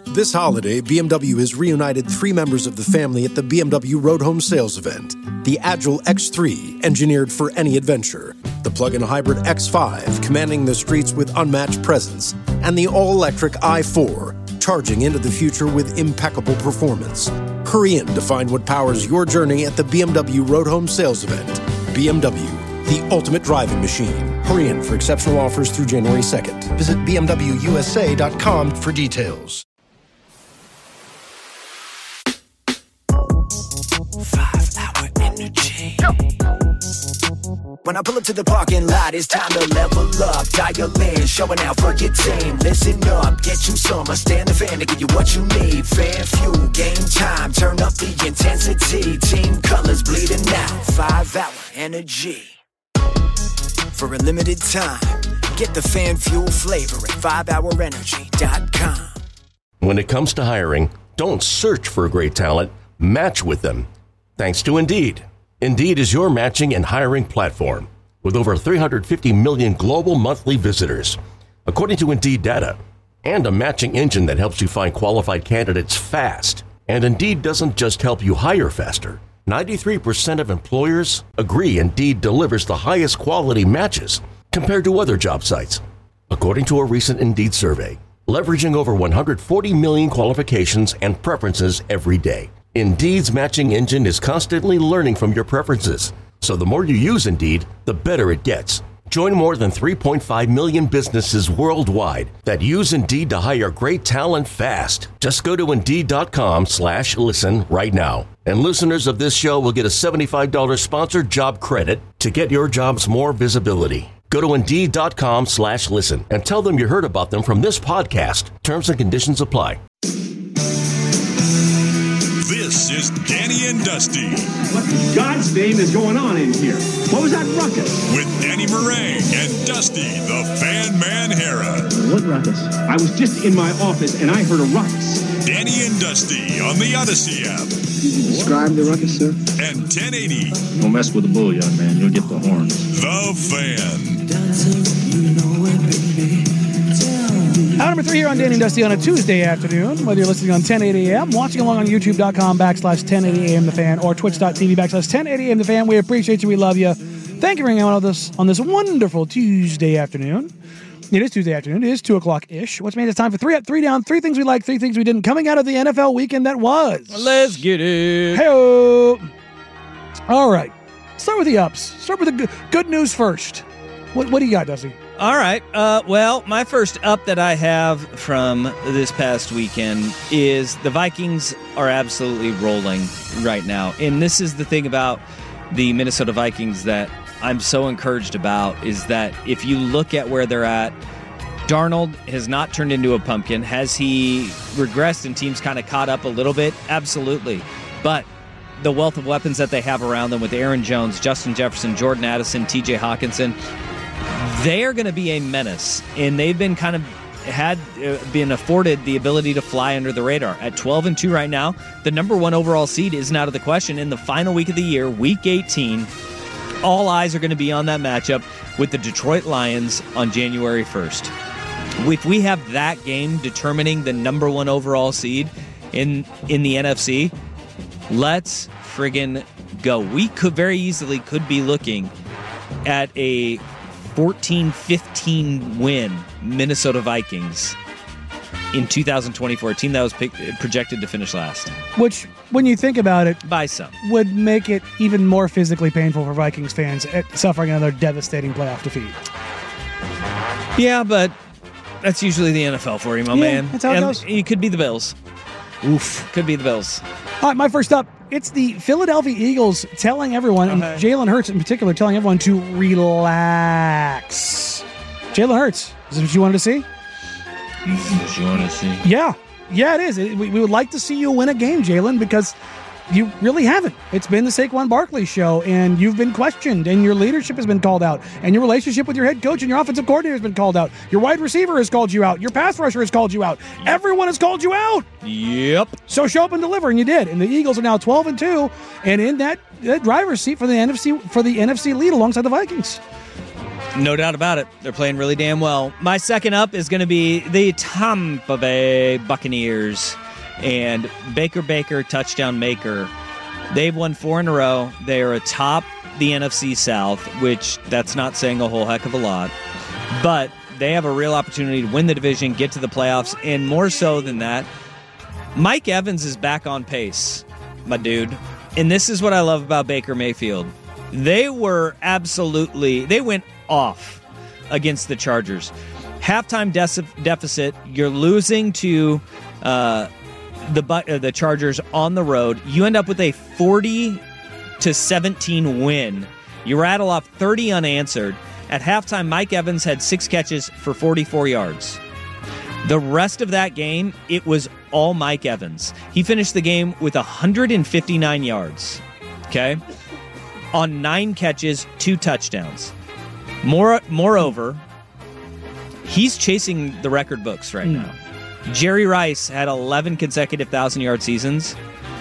This holiday, BMW has reunited 3 members of the family at the BMW Road Home Sales event. The Agile X3, engineered for any adventure. The plug-in hybrid X5, commanding the streets with unmatched presence. And the all-electric i4, charging into the future with impeccable performance. Hurry in to find what powers your journey at the BMW Road Home Sales event. BMW, the ultimate driving machine. Hurry in for exceptional offers through January 2nd. Visit BMWUSA.com for details. 5-hour energy. When I pull up to the parking lot, it's time to level up. Dial in, showing out for your team. Listen up, get you some. I stand the fan to give you what you need. Fan fuel, game time, turn up the intensity. Team colors bleeding out. 5-hour energy. For a limited time, get the fan fuel flavor at 5hourenergy.com. When it comes to hiring, don't search for great talent, match with them. Thanks to Indeed. Indeed is your matching and hiring platform with over 350 million global monthly visitors, according to Indeed data, and a matching engine that helps you find qualified candidates fast. And Indeed doesn't just help you hire faster. 93% of employers agree Indeed delivers the highest quality matches compared to other job sites, according to a recent Indeed survey, leveraging over 140 million qualifications and preferences every day. Indeed's matching engine is constantly learning from your preferences, so the more you use Indeed, the better it gets. Join more than 3.5 million businesses worldwide that use Indeed to hire great talent fast. Just go to Indeed.com/listen right now. And listeners of this show will get a $75 sponsored job credit to get your jobs more visibility. Go to Indeed.com/listen and tell them you heard about them from this podcast. Terms and conditions apply. This is Danny and Dusty. What in God's name is going on in here? What was that ruckus? With Danny Meringue and Dusty, the Fan Man Hera. What ruckus? I was just in my office and I heard a ruckus. Danny and Dusty on the Odyssey app. Did you describe the ruckus, sir? And 1080. Don't mess with the bull, young man. You'll get the horns. The Fan. Hour number 3 here on Danny and Dusty on a Tuesday afternoon. Whether you're listening on 1080 AM, watching along on YouTube.com/1080am The Fan, or Twitch.tv/1080am The Fan, we appreciate you. We love you. Thank you for hanging out with us on this wonderful Tuesday afternoon. It is Tuesday afternoon. It is 2 o'clock-ish, which means it's time for 3 Up, 3 Down, 3 things we like, 3 things we didn't, coming out of the NFL weekend that was. Let's get it. Hey-o. All right. Start with the ups. Start with the good news first. What do you got, Dusty? All right. Well, my first up that I have from this past weekend is the Vikings are absolutely rolling right now. And this is the thing about the Minnesota Vikings that I'm so encouraged about, is that if you look at where they're at, Darnold has not turned into a pumpkin. Has he regressed and teams kind of caught up a little bit? Absolutely. But the wealth of weapons that they have around them with Aaron Jones, Justin Jefferson, Jordan Addison, TJ Hawkinson, they are going to be a menace, and they've been been afforded the ability to fly under the radar. At 12-2 right now, the number 1 overall seed isn't out of the question. In the final week of the year, Week 18, all eyes are going to be on that matchup with the Detroit Lions on January 1st. If we have that game determining the number 1 overall seed in the NFC, let's friggin' go. We could very easily be looking at a 14-15 win Minnesota Vikings in 2024, a team that was projected to finish last. Which, when you think about it, by some, would make it even more physically painful for Vikings fans suffering another devastating playoff defeat. Yeah, but that's usually the NFL for you, my man. That's how it goes. It could be the Bills. Oof. Could be the Bills. All right, my first up, it's the Philadelphia Eagles telling everyone, and Jalen Hurts in particular, telling everyone to relax. Jalen Hurts, is this what you wanted to see? What you want to see? Yeah, it is. We would like to see you win a game, Jalen, because you really haven't. It's been the Saquon Barkley show, and you've been questioned, and your leadership has been called out, and your relationship with your head coach and your offensive coordinator has been called out. Your wide receiver has called you out. Your pass rusher has called you out. Everyone has called you out. Yep. So show up and deliver, and you did. And the Eagles are now 12-2, and in that driver's seat for the NFC lead alongside the Vikings. No doubt about it. They're playing really damn well. My second up is going to be the Tampa Bay Buccaneers and Baker, touchdown maker. They've won 4 in a row. They are atop the NFC South, which that's not saying a whole heck of a lot. But they have a real opportunity to win the division, get to the playoffs, and more so than that, Mike Evans is back on pace, my dude. And this is what I love about Baker Mayfield. They went off against the Chargers. Halftime deficit, you're losing to the Chargers on the road. You end up with a 40-17 win. You rattle off 30 unanswered. At halftime, Mike Evans had 6 catches for 44 yards. The rest of that game, it was all Mike Evans. He finished the game with 159 yards, okay, on 9 catches, 2 touchdowns. Moreover, he's chasing the record books right now. Jerry Rice had 11 consecutive 1,000-yard seasons.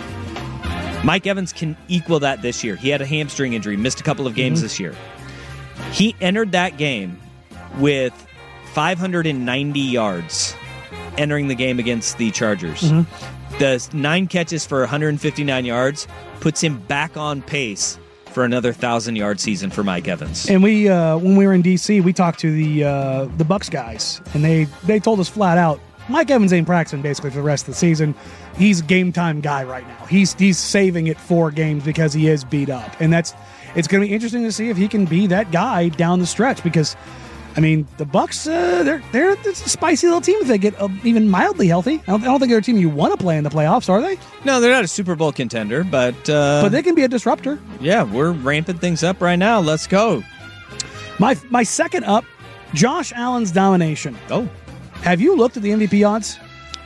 Mike Evans can equal that this year. He had a hamstring injury, missed a couple of games this year. He entered that game with 590 yards entering the game against the Chargers. The 9 catches for 159 yards puts him back on pace for another 1,000-yard season for Mike Evans. And we, when we were in D.C., we talked to the Bucs guys, and they told us flat out, Mike Evans ain't practicing basically for the rest of the season. He's a game-time guy right now. He's saving it for games because he is beat up. And it's going to be interesting to see if he can be that guy down the stretch because, I mean, the Bucs, they're a spicy little team if they get even mildly healthy. I don't think they're a team you want to play in the playoffs, are they? No, they're not a Super Bowl contender, but they can be a disruptor. Yeah, we're ramping things up right now. Let's go. My second up, Josh Allen's domination. Oh. Have you looked at the MVP odds?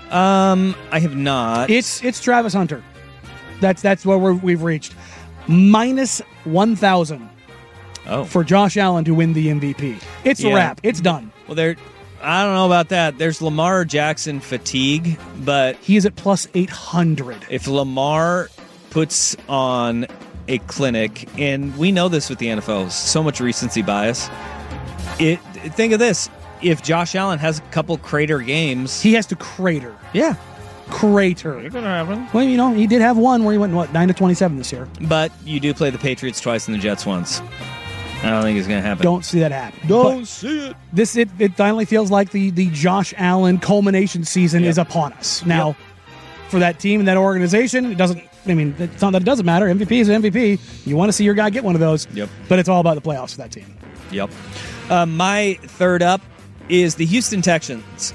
I have not. It's Travis Hunter. That's where we've reached. Minus 1,000 for Josh Allen to win the MVP. It's a wrap. It's done. Well, I don't know about that. There's Lamar Jackson fatigue, but he is at plus 800. If Lamar puts on a clinic, and we know this with the NFL, so much recency bias. Think of this. If Josh Allen has a couple crater games, he has to crater. Yeah. Crater. It's going to happen. Well, he did have one where he went, 9-27 this year. But you do play the Patriots twice and the Jets once. I don't think it's going to happen. Don't see that happen. Don't see it. It finally feels like the Josh Allen culmination season is upon us. Now, for that team and that organization, it's not that it doesn't matter. MVP is an MVP. You want to see your guy get one of those. Yep. But it's all about the playoffs for that team. Yep. My third up is the Houston Texans.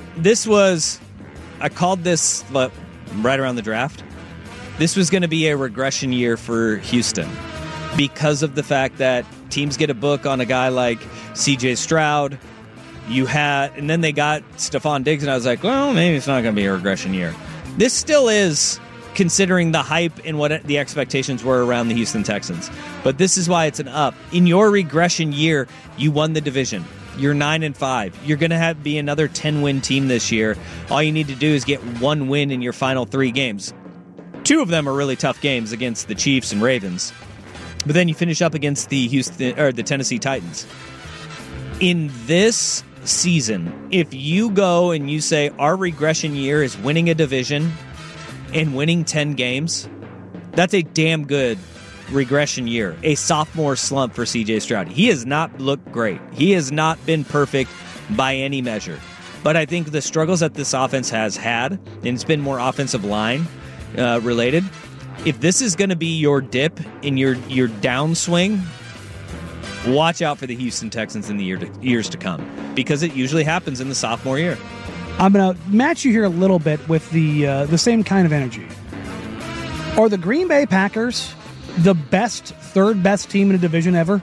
I called this right around the draft. This was going to be a regression year for Houston because of the fact that teams get a book on a guy like C.J. Stroud. And then they got Stephon Diggs, and I was like, well, maybe it's not going to be a regression year. This still is, considering the hype and what the expectations were around the Houston Texans. But this is why it's an up. In your regression year, you won the division. You're 9-5. You're going to be another 10-win team this year. All you need to do is get 1 win in your final 3 games. 2 of them are really tough games against the Chiefs and Ravens. But then you finish up against the Tennessee Titans. In this season, if you go and you say our regression year is winning a division and winning 10 games, that's a damn good regression year. A sophomore slump for C.J. Stroud. He has not looked great. He has not been perfect by any measure. But I think the struggles that this offense has had, and it's been more offensive line related, if this is going to be your dip in your downswing, watch out for the Houston Texans in the years to come, because it usually happens in the sophomore year. I'm going to match you here a little bit with the same kind of energy. Are the Green Bay Packers the third best team in a division ever?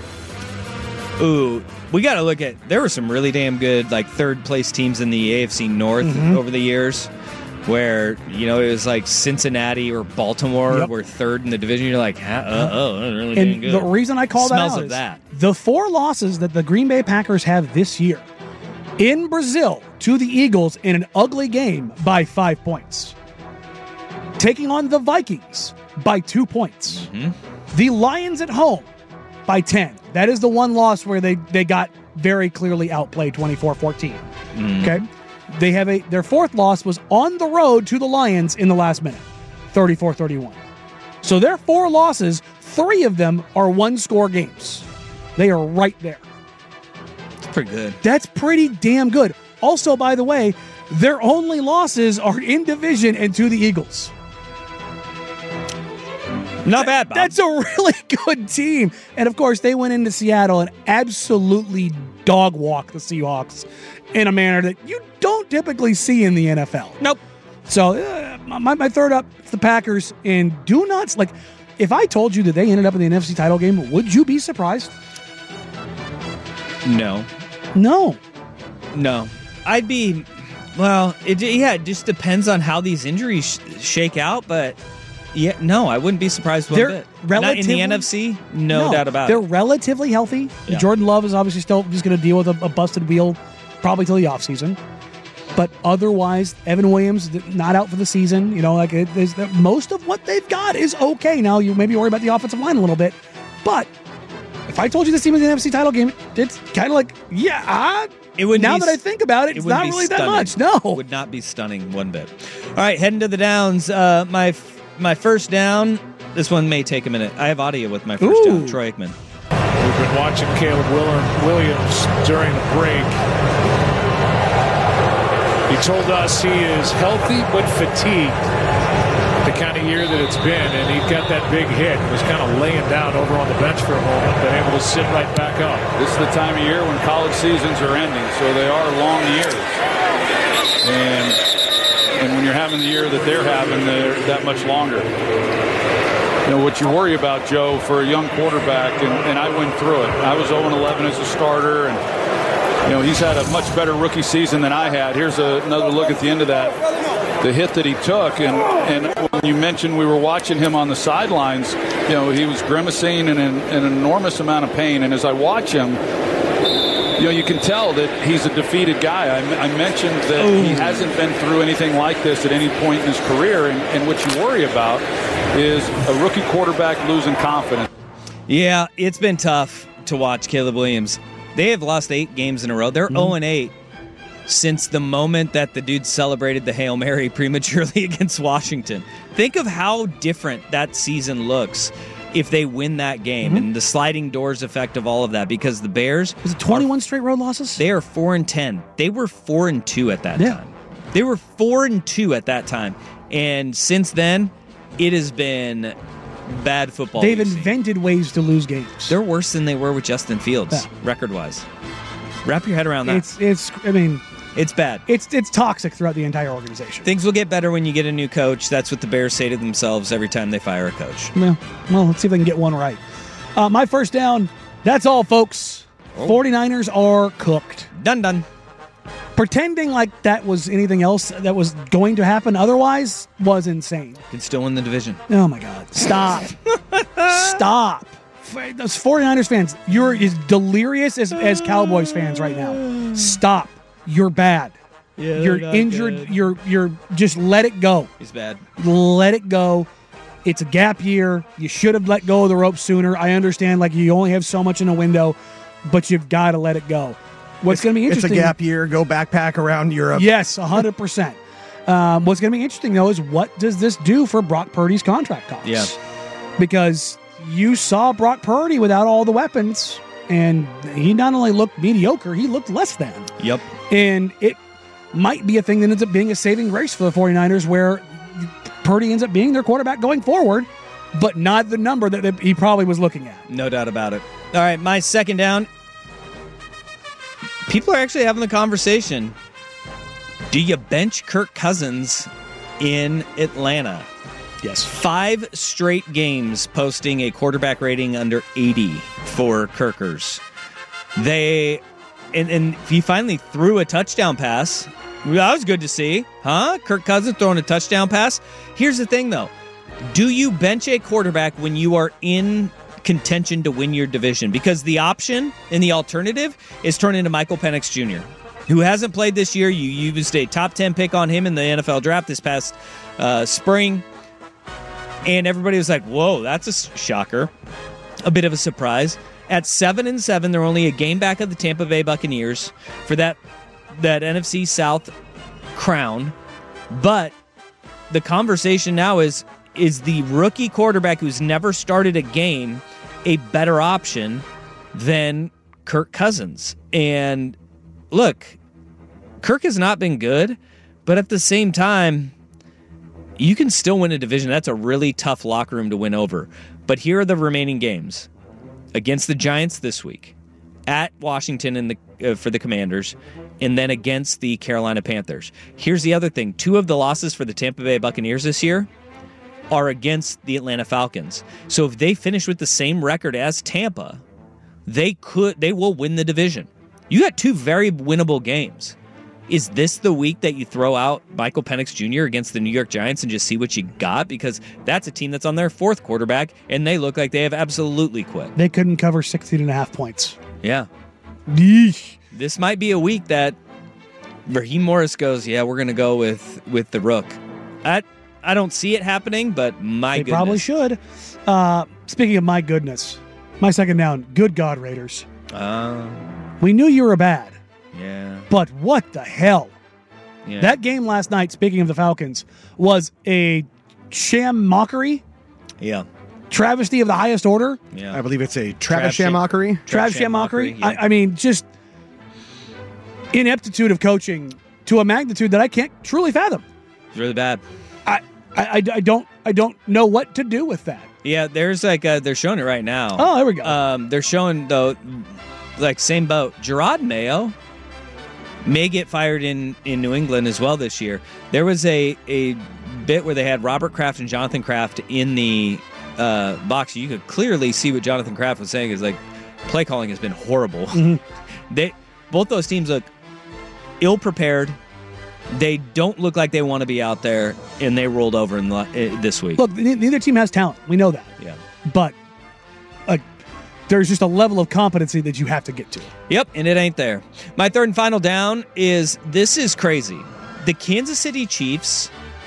Ooh, we got to look at, there were some really damn good third place teams in the AFC North over the years where, it was like Cincinnati or Baltimore were third in the division. You're like, really damn good. The reason I call Smells that out of is that. The 4 losses that the Green Bay Packers have this year in Brazil to the Eagles in an ugly game by 5 points. Taking on the Vikings by 2 points. The Lions at home by 10. That is the one loss where they got very clearly outplayed 24-14. Okay? They have their fourth loss was on the road to the Lions in the last minute, 34-31. So their 4 losses, 3 of them are one-score games. They are right there. It's pretty good. That's pretty damn good. Also, by the way, their only losses are in division and to the Eagles. Not bad, Bob. That's a really good team. And, of course, they went into Seattle and absolutely dog-walked the Seahawks in a manner that you don't typically see in the NFL. Nope. So, my third up is the Packers. And do not, like, if I told you that they ended up in the NFC title game, would you be surprised? No. No. I'd be, well, it just depends on how these injuries shake out, but yeah, no, I wouldn't be surprised one bit. Not in the NFC, no doubt about they're it. They're relatively healthy. Yeah. Jordan Love is obviously still just going to deal with a busted wheel probably till the offseason. But otherwise, Evan Williams not out for the season. You know, like most of what they've got is okay. Now you maybe worry about the offensive line a little bit, but if I told you this team was in the NFC title game, it's kind of like, it would. Now that I think about it, it's not really that much. No, it would not be stunning one bit. All right, heading to the downs. My first down. This one may take a minute. I have audio with my first down. Troy Aikman. We've been watching Caleb Williams during the break. He told us he is healthy but fatigued. The kind of year that it's been, and he got that big hit. He was kind of laying down over on the bench for a moment, but able to sit right back up. This is the time of year when college seasons are ending, so they are long years. And when you're having the year that they're having, they're that much longer. You know, what you worry about, Joe, for a young quarterback, and I went through it. I was 0-11 as a starter, and you know, he's had a much better rookie season than I had. Here's another look at the end of that. The hit that he took, and when you mentioned we were watching him on the sidelines, you know, he was grimacing in an enormous amount of pain. And as I watch him, you know, you can tell that he's a defeated guy. I mentioned that he hasn't been through anything like this at any point in his career, and what you worry about is a rookie quarterback losing confidence. Yeah, it's been tough to watch Caleb Williams. They have lost 8 games in a row. They're 0-8. Since the moment that the dude celebrated the Hail Mary prematurely against Washington. Think of how different that season looks if they win that game and the sliding doors effect of all of that, because the Bears... Was it 21 straight road losses? They are 4-10. They were 4-2 at that time. They were 4-2 at that time. And since then, it has been bad football. They've invented ways to lose games. They're worse than they were with Justin Fields, record-wise. Wrap your head around that. It's bad. It's toxic throughout the entire organization. Things will get better when you get a new coach. That's what the Bears say to themselves every time they fire a coach. Well, let's see if they can get one right. My first down, that's all, folks. 49ers are cooked. Done. Pretending like that was anything else that was going to happen otherwise was insane. Can still win the division. Oh, my God. Stop. Stop. Those 49ers fans, you're as delirious as Cowboys fans right now. Stop. You're bad. Yeah, you're injured. Good. You're just let it go. He's bad. Let it go. It's a gap year. You should have let go of the rope sooner. I understand, like, you only have so much in a window, but you've got to let it go. What's going to be interesting? It's a gap year. Go backpack around Europe. Yes, 100%. What's going to be interesting, though, is what does this do for Brock Purdy's contract costs? Yeah. Because you saw Brock Purdy without all the weapons, and he not only looked mediocre, he looked less than. Yep. And it might be a thing that ends up being a saving grace for the 49ers, where Purdy ends up being their quarterback going forward, but not the number that he probably was looking at. No doubt about it. All right, my second down. People are actually having the conversation. Do you bench Kirk Cousins in Atlanta? Yes. 5 straight games posting a quarterback rating under 80 for Kirkers. And he finally threw a touchdown pass. That was good to see. Huh? Kirk Cousins throwing a touchdown pass. Here's the thing, though. Do you bench a quarterback when you are in contention to win your division? Because the option and the alternative is turning into Michael Penix Jr., who hasn't played this year. You used a top 10 pick on him in the NFL draft this past spring. And everybody was like, whoa, that's a shocker. A bit of a surprise. At 7-7, they're only a game back of the Tampa Bay Buccaneers for that NFC South crown. But the conversation now is the rookie quarterback who's never started a game a better option than Kirk Cousins? And look, Kirk has not been good, but at the same time, you can still win a division. That's a really tough locker room to win over. But here are the remaining games. Against the Giants this week, at Washington for the Commanders, and then against the Carolina Panthers. Here's the other thing. 2 of the losses for the Tampa Bay Buccaneers this year are against the Atlanta Falcons. So if they finish with the same record as Tampa, they will win the division. You got 2 very winnable games. Is this the week that you throw out Michael Penix Jr. against the New York Giants and just see what you got? Because that's a team that's on their 4th quarterback, and they look like they have absolutely quit. They couldn't cover 16.5 points. Yeah. Yeesh. This might be a week that Raheem Morris goes, yeah, we're going to go with the Rook. I don't see it happening, but They probably should. Speaking of my goodness, my second down, good God, Raiders. We knew you were bad. Yeah. But what the hell? Yeah. That game last night, speaking of the Falcons, was a sham mockery. Yeah. Travesty of the highest order. Yeah. I believe it's a Travis sham mockery. Travis sham mockery. Yeah. I mean, just ineptitude of coaching to a magnitude that I can't truly fathom. It's really bad. I don't know what to do with that. Yeah, there's they're showing it right now. Oh, there we go. They're showing, though, same boat. Gerard Mayo may get fired in New England as well this year. There was a bit where they had Robert Kraft and Jonathan Kraft in the box. You could clearly see what Jonathan Kraft was saying is play calling has been horrible. Mm-hmm. Both those teams look ill-prepared. They don't look like they want to be out there, and they rolled over this week. Look, neither team has talent. We know that. Yeah. But there's just a level of competency that you have to get to. Yep, and it ain't there. My third and final down this is crazy. The Kansas City Chiefs,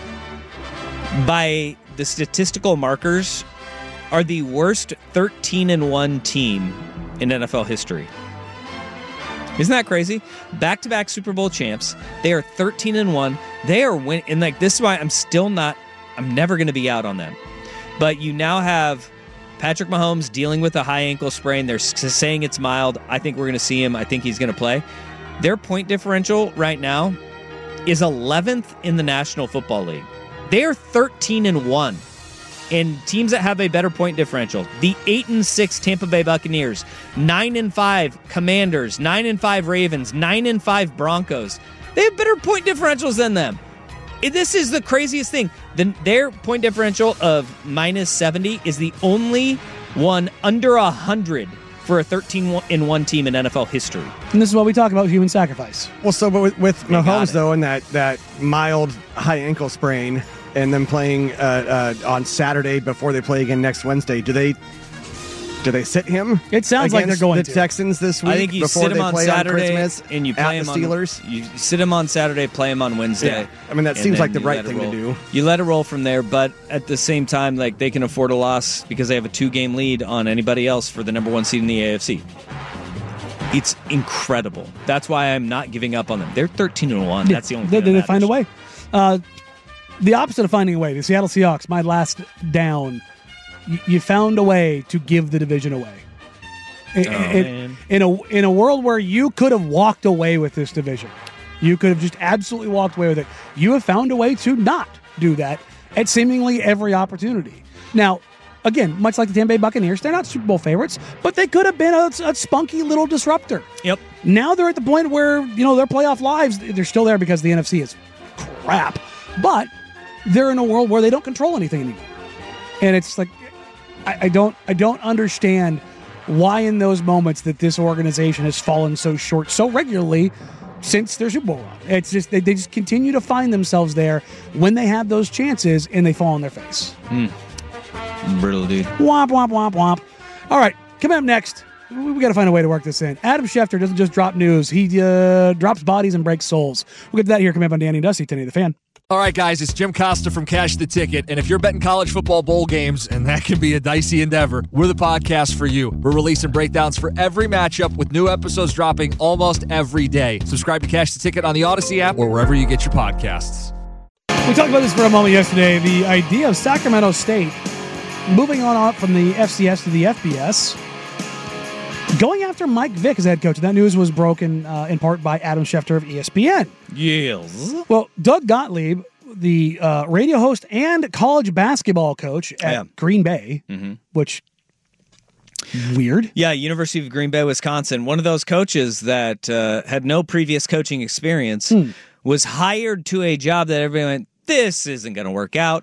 by the statistical markers, are the worst 13-1 team in NFL history. Isn't that crazy? Back-to-back Super Bowl champs. They are 13-1. They are winning. And this is why I'm never going to be out on them. But you now have Patrick Mahomes dealing with a high ankle sprain. They're saying it's mild. I think we're going to see him. I think he's going to play. Their point differential right now is 11th in the National Football League. They are 13-1. And teams that have a better point differential, the 8-6 Tampa Bay Buccaneers, 9-5 Commanders, 9-5 Ravens, 9-5 Broncos. They have better point differentials than them. This is the craziest thing. Their point differential of -70 is the only one under 100 for a 13-1 team in NFL history. And this is what we talk about, human sacrifice. Well, so but with Mahomes, though, and that mild high ankle sprain, and then playing on Saturday before they play again next Wednesday, do they sit him? It sounds like they're going the to. Texans this week. I think you before sit him they on play Saturday on Christmas and you play at him the Steelers. You sit him on Saturday, play him on Wednesday. Yeah. I mean, that seems like the right thing to do. You let it roll from there, but at the same time, they can afford a loss because they have a 2-game lead on anybody else for the number 1 seed in the AFC. It's incredible. That's why I'm not giving up on them. They're 13-1. That's the only thing. They find a way. The opposite of finding a way. The Seattle Seahawks, my last down. You found a way to give the division away. In a world where you could have walked away with this division, you could have just absolutely walked away with it. You have found a way to not do that at seemingly every opportunity. Now, again, much like the Tampa Bay Buccaneers, they're not Super Bowl favorites, but they could have been a spunky little disruptor. Yep. Now they're at the point where their playoff lives, they're still there because the NFC is crap, but they're in a world where they don't control anything anymore. And it's like, I don't understand why in those moments that this organization has fallen so short so regularly since their Super Bowl run. It's just they just continue to find themselves there when they have those chances and they fall on their face. Brutal, dude. Womp, womp, womp, womp. All right, coming up next, we got to find a way to work this in. Adam Schefter doesn't just drop news. He drops bodies and breaks souls. We'll get to that here coming up on Danny and Dusty, 1080 The Fan. All right, guys, it's Jim Costa from Cash the Ticket, and if you're betting college football bowl games, and that can be a dicey endeavor, we're the podcast for you. We're releasing breakdowns for every matchup with new episodes dropping almost every day. Subscribe to Cash the Ticket on the Odyssey app or wherever you get your podcasts. We talked about this for a moment yesterday, the idea of Sacramento State moving on up from the FCS to the FBS, going after Mike Vick as head coach. That news was broken in part by Adam Schefter of ESPN. Yes. Well, Doug Gottlieb, the radio host and college basketball coach at Green Bay, which, weird. Yeah, University of Green Bay, Wisconsin. One of those coaches that had no previous coaching experience was hired to a job that everybody went, this isn't going to work out.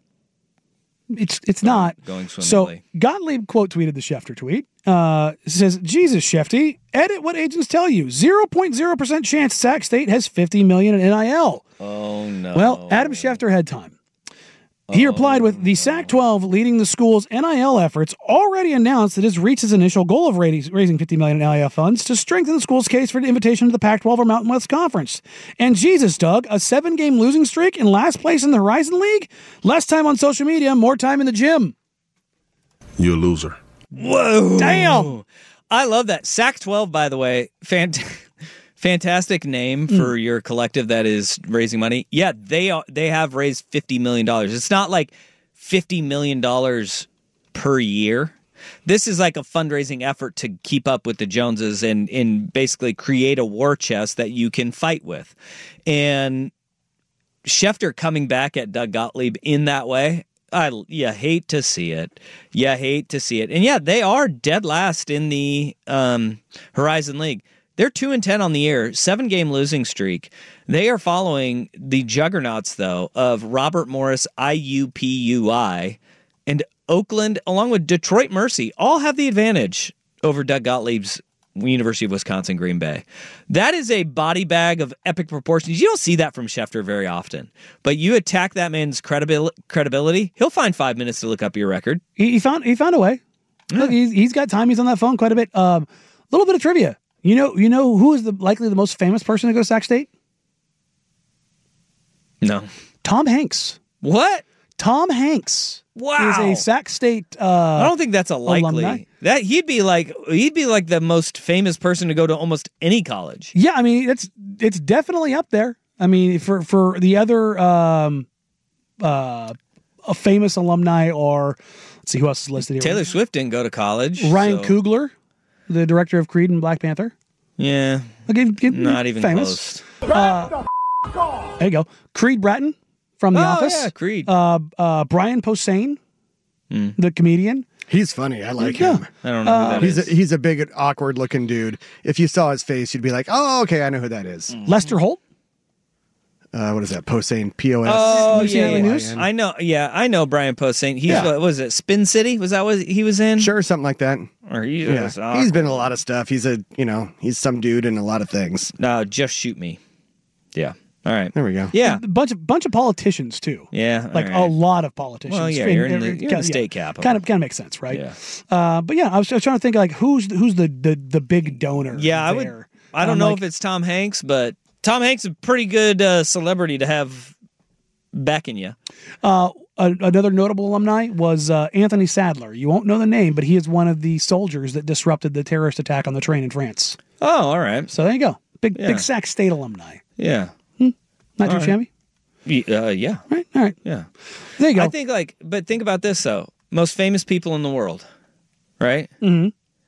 It's not. Going swimmingly. So Gottlieb quote tweeted the Schefter tweet. It says, Jesus, Shefty, edit what agents tell you. 0.0% chance Sac State has $50 million in NIL. Oh, no. Well, Adam Schefter had time. He replied with, the Sac-12 leading the school's NIL efforts already announced that it's reached its initial goal of raising $50 million in NIL funds to strengthen the school's case for the invitation to the Pac-12 or Mountain West Conference. And Jesus, Doug, a 7-game losing streak in last place in the Horizon League? Less time on social media, more time in the gym. You're a loser. Whoa. Damn. I love that. Sac-12, by the way, fantastic name for your collective that is raising money. Yeah, they have raised $50 million. It's not like $50 million per year. This is like a fundraising effort to keep up with the Joneses and basically create a war chest that you can fight with. And Schefter coming back at Doug Gottlieb in that way, you hate to see it. You hate to see it. And yeah, they are dead last in the Horizon League. They're 2-10 on the year, 7-game losing streak. They are following the juggernauts, though, of Robert Morris, IUPUI, and Oakland, along with Detroit Mercy, all have the advantage over Doug Gottlieb's University of Wisconsin Green Bay. That is a body bag of epic proportions. You don't see that from Schefter very often. But you attack that man's credibility, he'll find 5 minutes to look up your record. He found a way. Yeah. Look, he's got time. He's on that phone quite a bit. Little bit of trivia. You know who is likely the most famous person to go to Sac State? No. Tom Hanks. What? Tom Hanks. Wow. Is a Sac State I don't think that's a likely. Alumni. That he'd be like the most famous person to go to almost any college. Yeah, I mean it's definitely up there. I mean for the other a famous alumni, or let's see who else is listed here. Taylor Swift didn't go to college. Ryan Coogler, the director of Creed and Black Panther. Yeah. Not even famous. close. There you go. Creed Bratton from The Office. Yeah, Creed. Brian Posehn, the comedian. He's funny. I like him. I don't know who that is. He's a big, awkward-looking dude. If you saw his face, you'd be like, "Oh, okay, I know who that is." Lester Holt. What is that? Posehn, P-O-S. Oh, yeah. News? I know. Yeah, I know Brian Posehn. He's what was it? Spin City? Was that what he was in? Sure, something like that. Or he's been in a lot of stuff. He's he's some dude in a lot of things. No, Just Shoot Me. Yeah. All right. There we go. Yeah. A bunch of politicians too. Yeah. Like a lot of politicians. Well, yeah, you're in the state capital. Kind of makes sense, right? Yeah. But yeah, I was trying to think like who's the big donor. Yeah, there? I don't know if it's Tom Hanks, but Tom Hanks is a pretty good celebrity to have backing you. Another notable alumni was Anthony Sadler. You won't know the name, but he is one of the soldiers that disrupted the terrorist attack on the train in France. Oh, all right. So there you go. Big Sac State alumni. Yeah. Not too shabby? Yeah. Right? All right. Yeah. There you go. I think but think about this though. Most famous people in the world, right? Mm-hmm.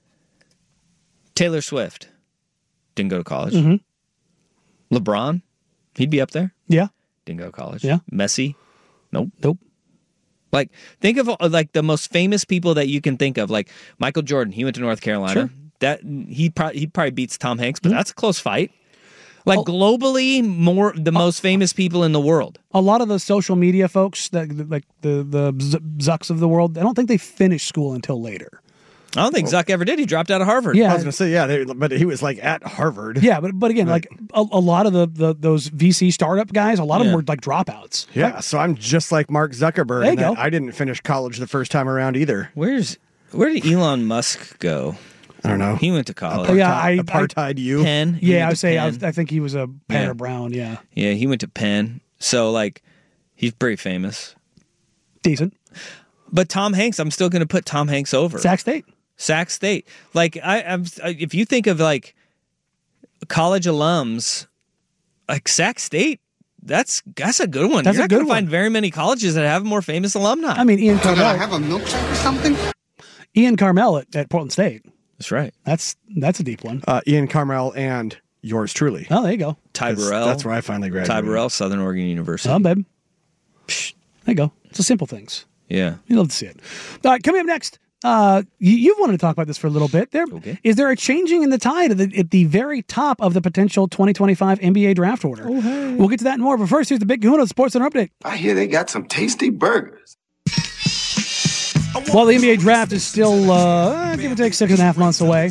Taylor Swift didn't go to college. Mm-hmm. LeBron, he'd be up there. Yeah. Didn't go to college. Yeah. Messi, nope. Like, think of like the most famous people that you can think of. Like Michael Jordan, he went to North Carolina. Sure. That he probably beats Tom Hanks, but that's a close fight. Like globally, the most famous people in the world. A lot of the social media folks, like the Zucks of the world, I don't think they finished school until later. I don't think Zuck ever did. He dropped out of Harvard. Yeah, I was going to say, but he was like at Harvard. Yeah, but again, like a lot of those VC startup guys, a lot of them were like dropouts. Yeah, so I'm just like Mark Zuckerberg. There you go. I didn't finish college the first time around either. Where did Elon Musk go? I don't know. He went to college. Apartheid U. Penn. Yeah, I think he was a Penn or Brown. Yeah. Yeah, he went to Penn. So, like, he's pretty famous. Decent. But Tom Hanks, I'm still going to put Tom Hanks over. Sac State. Like, if you think of, like, college alums, like Sac State, that's a good one. You're not going to find very many colleges that have more famous alumni. I mean, Ian Carmel. Did I have a milkshake or something? Ian Carmel at Portland State. That's right. That's a deep one. Ian Carmel and yours truly. Oh, there you go. Ty Burrell. That's where I finally graduated. Ty Burrell, Southern Oregon University. Oh, babe. There you go. It's the simple things. Yeah. You love to see it. All right, coming up next, you've wanted to talk about this for a little bit. Is there a changing in the tide at the very top of the potential 2025 NBA draft order? Oh, hey. We'll get to that and more. But first, here's the Big Kahuna Sports Center update. I hear they got some tasty burgers. While the NBA draft is still, give or take 6.5 months away,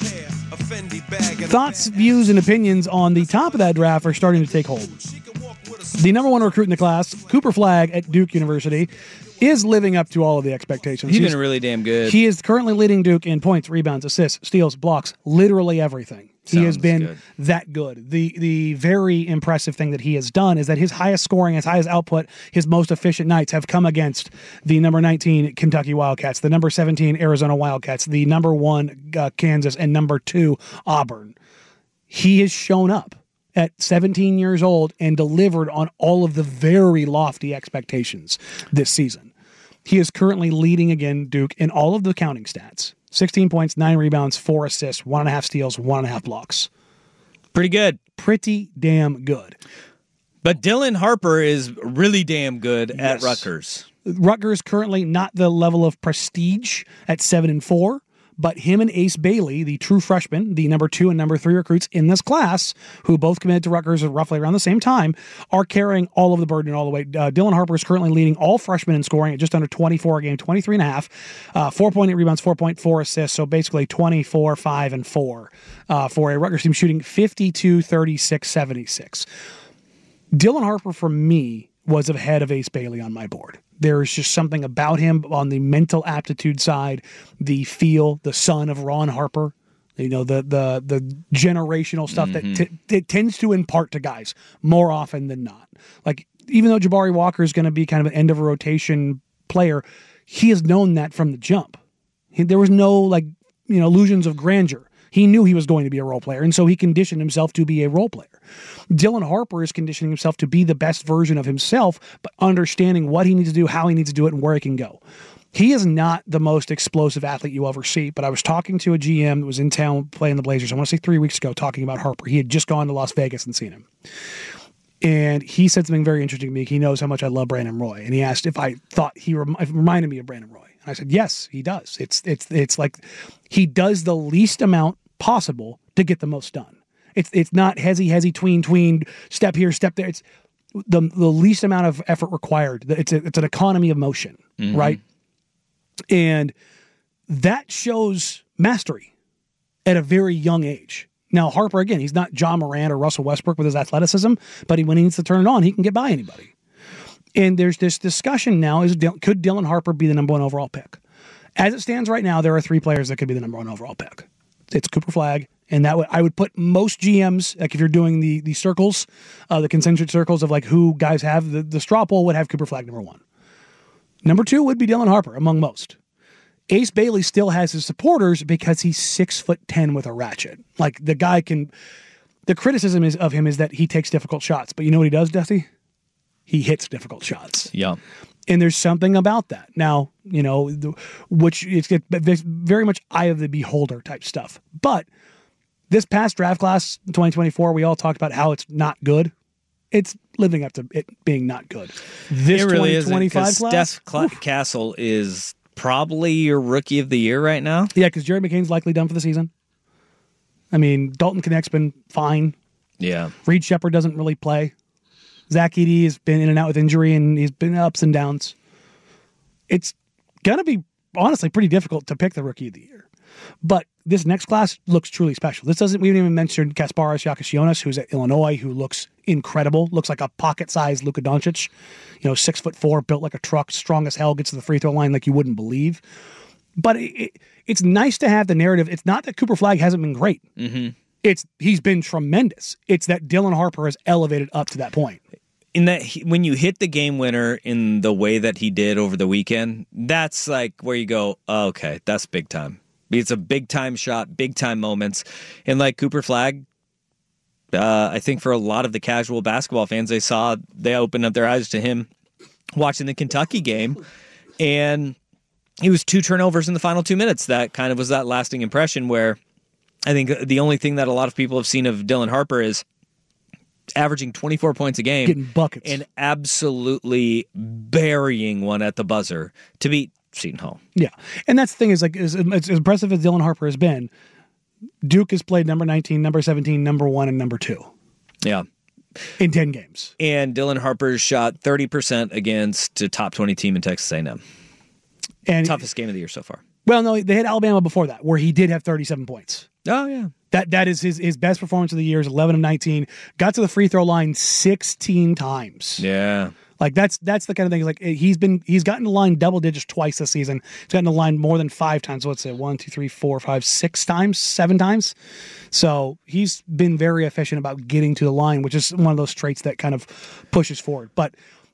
thoughts, views, and opinions on the top of that draft are starting to take hold. The number one recruit in the class, Cooper Flagg at Duke University, is living up to all of the expectations. He's been really damn good. He is currently leading Duke in points, rebounds, assists, steals, blocks, literally everything. He has been that good. The very impressive thing that he has done is that his highest scoring, his highest output, his most efficient nights have come against the number 19 Kentucky Wildcats, the number 17 Arizona Wildcats, the number 1 Kansas, and number 2 Auburn. He has shown up at 17 years old and delivered on all of the very lofty expectations this season. He is currently leading again Duke in all of the counting stats. 16 points, 9 rebounds, 4 assists, 1.5 steals, 1.5 blocks. Pretty good. Pretty damn good. But Dylan Harper is really damn good at Rutgers. Rutgers currently not the level of prestige at 7-4, but him and Ace Bailey, the true freshman, the number 2 and number 3 recruits in this class, who both committed to Rutgers at roughly around the same time, are carrying all of the burden all the way. Dylan Harper is currently leading all freshmen in scoring at just under 24 a game, 23.5, 4.8 rebounds, 4.4 assists, so basically 24, 5, and 4 for a Rutgers team shooting 52, 36, 76. Dylan Harper, for me, was ahead of Ace Bailey on my board. There's just something about him on the mental aptitude side, the feel, the son of Ron Harper, the generational stuff that tends to impart to guys more often than not. Like, even though Jabari Walker is going to be kind of an end of a rotation player, he has known that from the jump. There was no illusions of grandeur. He knew he was going to be a role player, and so he conditioned himself to be a role player. Dylan Harper is conditioning himself to be the best version of himself, but understanding what he needs to do, how he needs to do it, and where he can go. He is not the most explosive athlete you ever see, but I was talking to a GM that was in town playing the Blazers, I want to say 3 weeks ago, talking about Harper. He had just gone to Las Vegas and seen him. And he said something very interesting to me. He knows how much I love Brandon Roy, and he asked if I thought he reminded me of Brandon Roy. And I said, yes, he does. It's like he does the least amount possible to get the most done. It's not hezzy, tween, step here, step there. It's the least amount of effort required. It's an economy of motion, right? And that shows mastery at a very young age. Now, Harper, again, he's not John Morant or Russell Westbrook with his athleticism, but when he needs to turn it on, he can get by anybody. And there's this discussion now, could Dylan Harper be the number 1 overall pick? As it stands right now, there are 3 players that could be the number 1 overall pick. It's Cooper Flagg, and I would put most GMs, like if you're doing the circles, the concentric circles of like who guys have, the straw poll would have Cooper Flagg number 1. Number 2 would be Dylan Harper among most. Ace Bailey still has his supporters because he's 6'10" with a ratchet. Like, the guy can. The criticism of him is that he takes difficult shots, but you know what he does, Dusty? He hits difficult shots. Yeah. And there's something about that. Now, which it's very much eye of the beholder type stuff. But this past draft class, 2024, we all talked about how it's not good. It's living up to it being not good. This it really 2025 isn't, class, Steph Castle is probably your rookie of the year right now. Yeah, because Jared McCain's likely done for the season. I mean, Dalton Connect's been fine. Yeah. Reed Shepherd doesn't really play. Zach Edey has been in and out with injury, and he's been ups and downs. It's going to be, honestly, pretty difficult to pick the rookie of the year. But this next class looks truly special. We haven't even mentioned Kasparas Yakashionis, who's at Illinois, who looks incredible. Looks like a pocket-sized Luka Doncic. 6'4", built like a truck, strong as hell, gets to the free throw line like you wouldn't believe. But it's nice to have the narrative. It's not that Cooper Flagg hasn't been great. Mm-hmm. He's been tremendous. It's that Dylan Harper has elevated up to that point. in that when you hit the game winner in the way that he did over the weekend, that's like where you go, oh, okay, that's big time. It's a big time shot, big time moments. And like Cooper Flagg, I think for a lot of the casual basketball fans, they opened up their eyes to him watching the Kentucky game. And he was 2 turnovers in the final 2 minutes. That kind of was that lasting impression where I think the only thing that a lot of people have seen of Dylan Harper is averaging 24 points a game, getting buckets, and absolutely burying one at the buzzer to beat Seton Hall. Yeah, and that's the thing is like as impressive as Dylan Harper has been, Duke has played number 19, number 17, number 1, and number 2. Yeah, in 10 games. And Dylan Harper shot 30% against a top 20 team in Texas A&M. And toughest game of the year so far. Well, no, they had Alabama before that, where he did have 37 points. Oh, yeah. That is his best performance of the year is 11 of 19. Got to the free throw line 16 times. Yeah. Like that's the kind of thing. Like he's gotten to line double digits twice this season. He's gotten to line more than 5 times. What's it? 1, 2, 3, 4, 5, 6 times, 7 times. So he's been very efficient about getting to the line, which is one of those traits that kind of pushes forward. But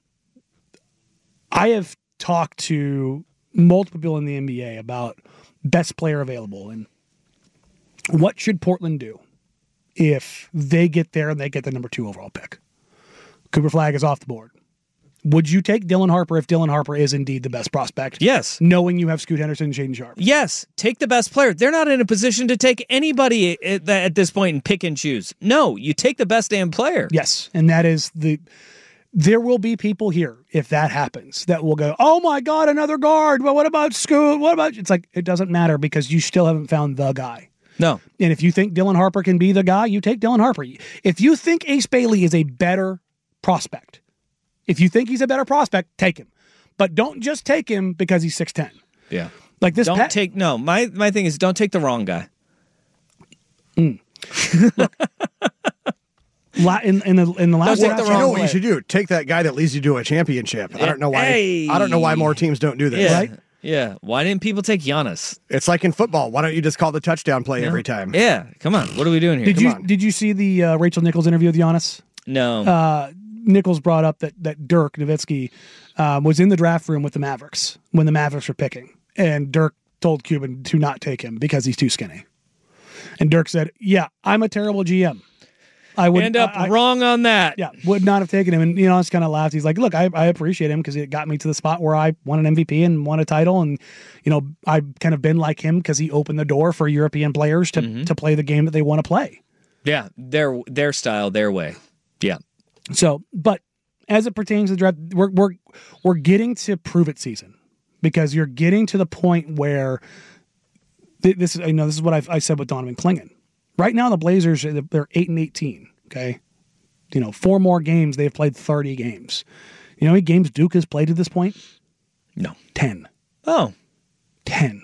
I have talked to multiple people in the NBA about best player available and what should Portland do if they get there and they get the number 2 overall pick. Cooper Flagg is off the board. Would you take Dylan Harper if Dylan Harper is indeed the best prospect? Yes. Knowing you have Scoot Henderson and Shaden Sharp? Yes. Take the best player. They're not in a position to take anybody at this point and pick and choose. No, you take the best damn player. Yes, and that is there will be people here, if that happens, that will go, oh my God, another guard. Well, what about Scoot? What about... It's like, it doesn't matter because you still haven't found the guy. No. And if you think Dylan Harper can be the guy, you take Dylan Harper. If you think Ace Bailey is a better prospect, if you think he's a better prospect, take him. But don't just take him because he's 6'10". Yeah. Like this. Don't take... No, my thing is don't take the wrong guy. Look, in the last, you know what you should do? Take that guy that leads you to a championship. I don't know why. Hey. I don't know why more teams don't do this. Yeah. Right? Yeah. Why didn't people take Giannis? It's like in football. Why don't you just call the touchdown play every time? Yeah. Come on. What are we doing here? Did you see the Rachel Nichols interview with Giannis? No. Nichols brought up that Dirk Nowitzki was in the draft room with the Mavericks when the Mavericks were picking, and Dirk told Cuban to not take him because he's too skinny. And Dirk said, "Yeah, I'm a terrible GM. I would end up wrong on that. Yeah, would not have taken him." And just kind of laughed. He's like, "Look, I appreciate him because it got me to the spot where I won an MVP and won a title, and I've kind of been like him because he opened the door for European players to play the game that they want to play." Yeah, their style, their way. Yeah. So, but as it pertains to the draft, we're getting to prove it season because you're getting to the point where this is what I said with Donovan Clingan. Right now, the Blazers they're 8-18. Okay, 4 more games they've played 30 games. You know how many games Duke has played at this point? No, 10. Oh, 10.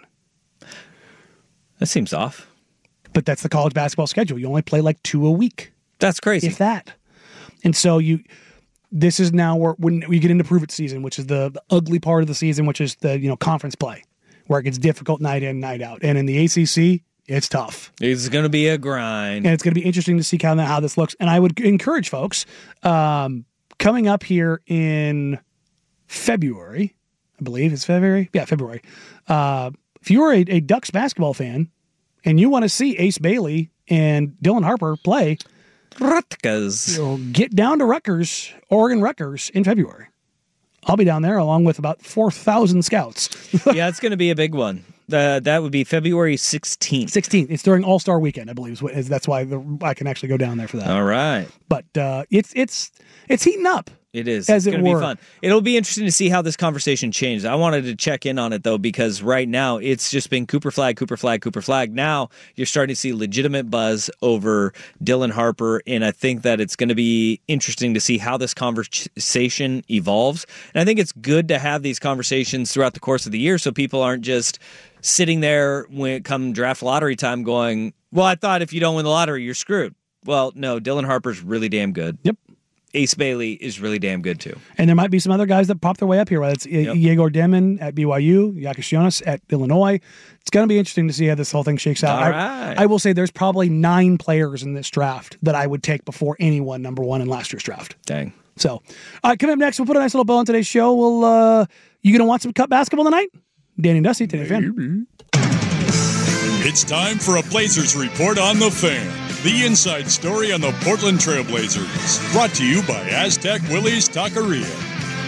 That seems off. But that's the college basketball schedule. You only play like 2 a week. That's crazy. If that. And so this is now when we get into prove it season, which is the ugly part of the season, which is the conference play, where it gets difficult night in, night out. And in the ACC, it's tough. It's going to be a grind. And it's going to be interesting to see how this looks. And I would encourage folks, coming up here in February, I believe it's February. Yeah, February. If you are a Ducks basketball fan and you want to see Ace Bailey and Dylan Harper play, Rutgers. Get down to Oregon Rutgers in February. I'll be down there along with about 4,000 scouts. Yeah, it's going to be a big one. That would be February 16th. 16th. It's during All-Star Weekend, I believe. That's why I can actually go down there for that. All right. But it's heating up. It is. It's going to be fun. It'll be interesting to see how this conversation changes. I wanted to check in on it, though, because right now it's just been Cooper Flagg, Cooper Flagg, Cooper Flagg. Now you're starting to see legitimate buzz over Dylan Harper, and I think that it's going to be interesting to see how this conversation evolves. And I think it's good to have these conversations throughout the course of the year so people aren't just sitting there when it comes draft lottery time going, well, I thought if you don't win the lottery, you're screwed. Well, no, Dylan Harper's really damn good. Yep. Ace Bailey is really damn good, too. And there might be some other guys that pop their way up here, whether it's Yegor Demon at BYU, Yakis Jonas at Illinois. It's going to be interesting to see how this whole thing shakes out. All right. I will say there's probably 9 players in this draft that I would take before anyone number 1 in last year's draft. Dang. So, coming up next, we'll put a nice little bow on today's show. You going to watch some Cup basketball tonight? Danny and Dusty, today, fan. It's time for a Blazers report on the Fan. The inside story on the Portland Trailblazers. Brought to you by Aztec Willie's Taqueria.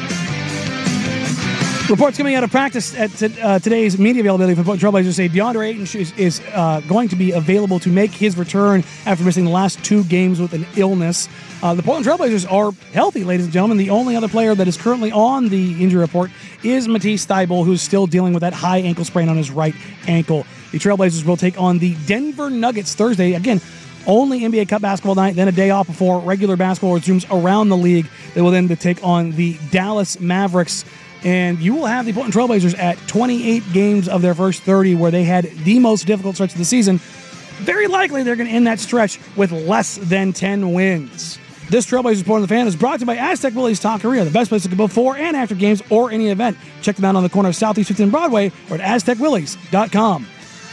Reports coming out of practice at today's media availability for the Portland Trailblazers say DeAndre Ayton is going to be available to make his return after missing the last 2 games with an illness. The Portland Trailblazers are healthy, ladies and gentlemen. The only other player that is currently on the injury report is Matisse Thybulle, who's still dealing with that high ankle sprain on his right ankle. The Trailblazers will take on the Denver Nuggets Thursday. Again, only NBA Cup basketball night, then a day off before regular basketball resumes around the league. They will then take on the Dallas Mavericks. And you will have the Portland Trailblazers at 28 games of their first 30 where they had the most difficult stretch of the season. Very likely they're going to end that stretch with less than 10 wins. This Trailblazers Report on the Fan is brought to you by Aztec Willie's Taqueria, the best place to go before and after games or any event. Check them out on the corner of Southeast 15 Broadway or at AztecWillies.com.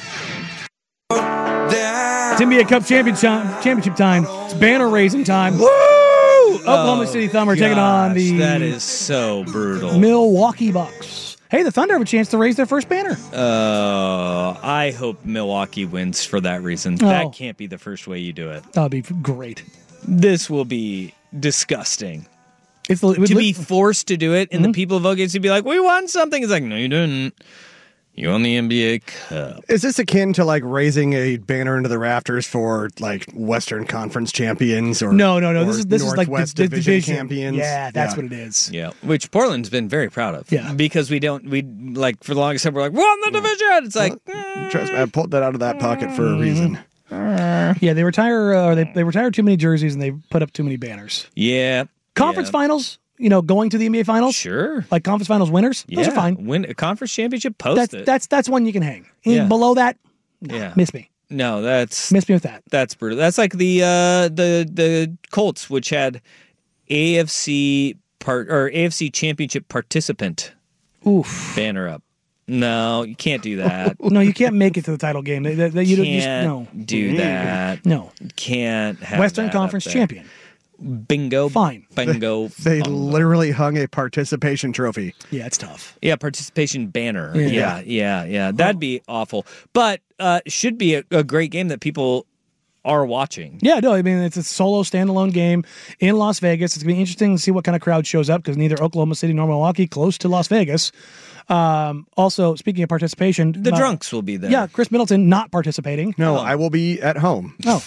It's NBA Cup championship time. It's banner raising time. Woo! Oklahoma City Thunder taking on the... That is so brutal. Milwaukee Bucks. Hey, the Thunder have a chance to raise their first banner. I hope Milwaukee wins for that reason. That can't be the first way you do it. That would be great. This will be disgusting. To be forced to do it, and the people of OKC to be like, we won something. It's like, no, you didn't. You won the NBA Cup. Is this akin to like raising a banner into the rafters for like Western Conference champions or no? This is like the division champions. Yeah, that's what it is. Yeah, which Portland's been very proud of. Yeah, because we like for the longest time we're like, won the division. It's like, trust me, I pulled that out of that pocket for a reason. Yeah, they retire they retire too many jerseys and they put up too many banners. Yeah, conference finals. Going to the NBA Finals? Sure. Like conference finals winners? Those are fine. Win a conference championship, post it. That's one you can hang. Below that, miss me. No, miss me with that. That's brutal. That's like the Colts, which had AFC championship participant banner up. No, you can't do that. No, you can't make it to the title game. You can't do that. No. You can't have Western Conference champion. Bingo. Fine. Bingo. They literally hung a participation trophy. Yeah, it's tough. Yeah, participation banner. Yeah. That'd be awful. But should be a great game that people are watching. Yeah, no, I mean, it's a solo standalone game in Las Vegas. It's going to be interesting to see what kind of crowd shows up because neither Oklahoma City nor Milwaukee close to Las Vegas. Also, speaking of participation, the drunks will be there. Yeah, Chris Middleton not participating. No, I will be at home. Oh.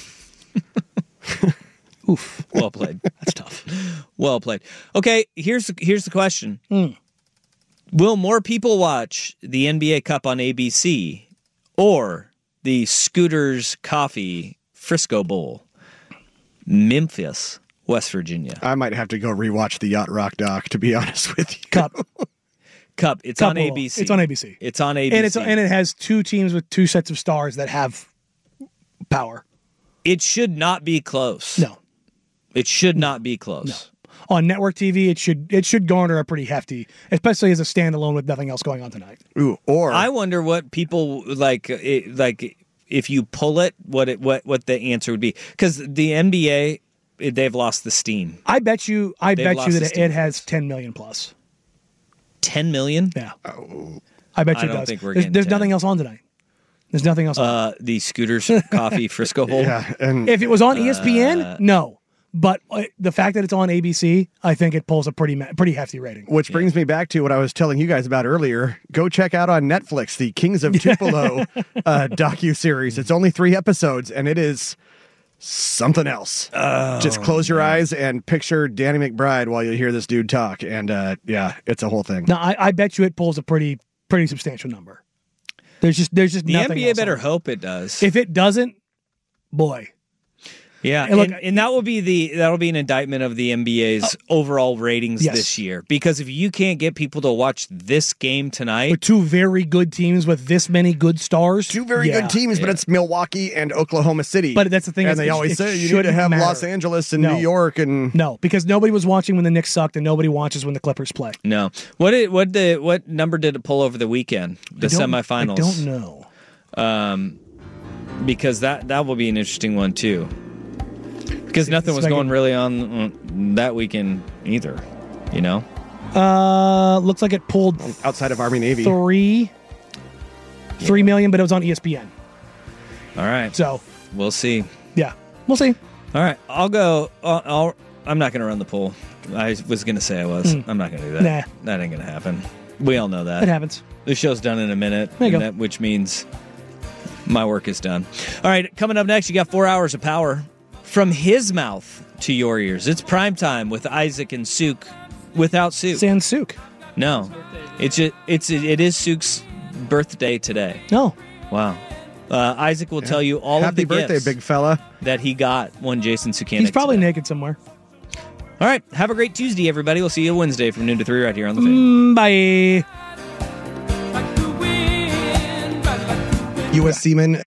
Oof. Well played. That's tough. Well played. Okay, here's the question. Will more people watch the NBA Cup on ABC or the Scooters Coffee Frisco Bowl? Memphis, West Virginia. I might have to go rewatch the Yacht Rock doc, to be honest with you. Cup. It's on ABC. It's on ABC. It's on ABC. And it has 2 teams with 2 sets of stars that have power. It should not be close. No. It should not be close. No. On network TV, it should garner a pretty hefty, especially as a standalone with nothing else going on tonight. Ooh, or I wonder what people like if you pull it, what the answer would be, because the NBA they've lost the steam. I bet you that it has 10 million plus. 10 million? Yeah. I bet you it does. Think we're there's nothing else on tonight. There's nothing else on. The Scooters Coffee Frisco Bowl. Yeah, and if it was on ESPN, no. But the fact that it's on ABC, I think it pulls a pretty hefty rating. Which brings me back to what I was telling you guys about earlier. Go check out on Netflix the Kings of Tupelo docuseries. It's only 3 episodes, and it is something else. Just close your eyes and picture Danny McBride while you hear this dude talk, and it's a whole thing. No, I bet you it pulls a pretty substantial number. There's just the nothing NBA else better hope it does. If it doesn't, boy. Yeah, and that will be an indictment of the NBA's overall ratings this year. Because if you can't get people to watch this game tonight, with 2 very good teams with this many good stars, 2 very good teams, but it's Milwaukee and Oklahoma City. But that's the thing, and they always say you need to have Los Angeles and New York, and no, because nobody was watching when the Knicks sucked, and nobody watches when the Clippers play. No, what number did it pull over the weekend? The semifinals. I don't know. Because that will be an interesting one too. Because nothing was going really on that weekend either, you know? Looks like it pulled outside of Army Navy. $3 million, but it was on ESPN. All right. So we'll see. Yeah, we'll see. All right. I'll go. I'm not going to run the poll. I was going to say I was. I'm not going to do that. Nah. That ain't going to happen. We all know that. It happens. The show's done in a minute, There you go. which means my work is done. All right. Coming up next, you got 4 hours of power from his mouth to your ears. It's prime time with Isaac and Suk without Suk. Sans Suk. No. It is Suk's birthday today. No. Wow. Isaac will tell you all of the Happy birthday, gifts big fella. that he got when Jason Sukanik. He's probably naked somewhere. All right. Have a great Tuesday, everybody. We'll see you Wednesday from noon to 3 right here on The Fan. Bye. U.S. Seaman